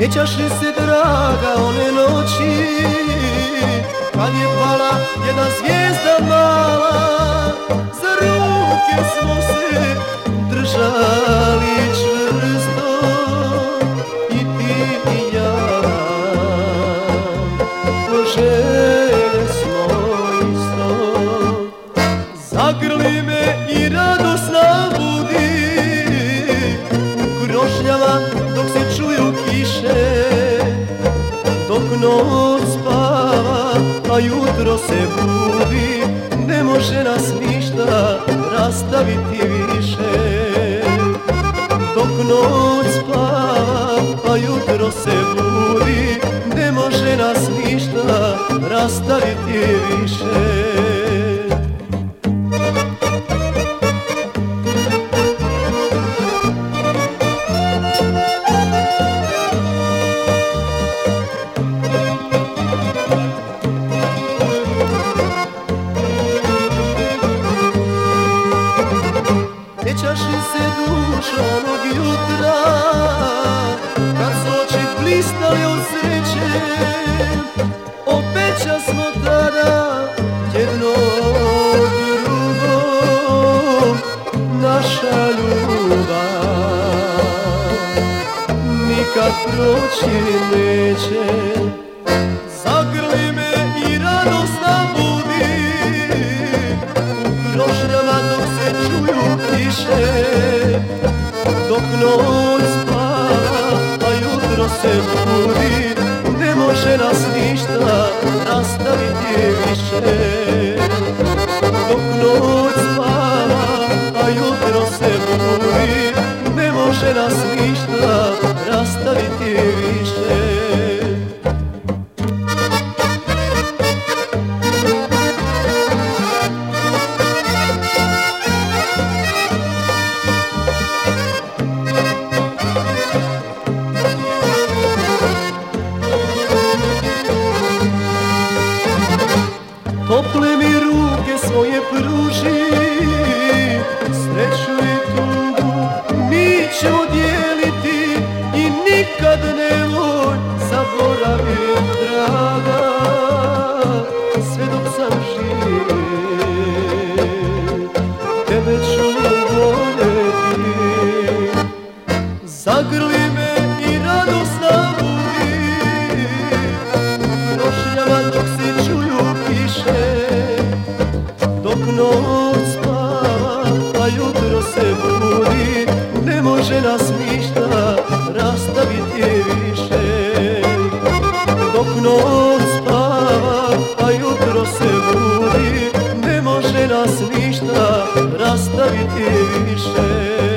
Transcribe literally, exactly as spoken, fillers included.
Sjećaš li se, draga, one noći kad je pala jedna zvijezda mala? Za ruke smo se držali čvrsto, i ti i ja. Želje smo isto. Zagrli me i radosna budi u krošnjama dok se čuju kiše, dok noć spava, a jutro se budi. Ne može nas ništa rastaviti više. Dok noć spava, a jutro se budi. Ne može nas ništa rastaviti više. Sjećaš li se, dušo, onog jutra kad su oči blistali od sreće? Obeća smo tada jedno drugom, naša ljubav nikad proći neće. Zagrli me i radosna budi u krošnjama dok se čuju kiše, dok noć spava, a jutro se budi. Ne može nas ništa rastaviti više. Dok noć spava, a jutro se budi. Ne može nas ništa rastaviti više. Tople mi ruke svoje pruži, sreću i tugu mi ćemo dijeliti. I nikad nemoj zaboravit, draga, sve dok sam živ tebe ću voljeti. Zagrli me i radosna budi u krošnjama dok se čuju kiše, dok noć spava, a jutro se budi. Ne može nas ništa rastaviti više. Dok noć spava, a jutro se budi. Ne može nas ništa rastaviti više.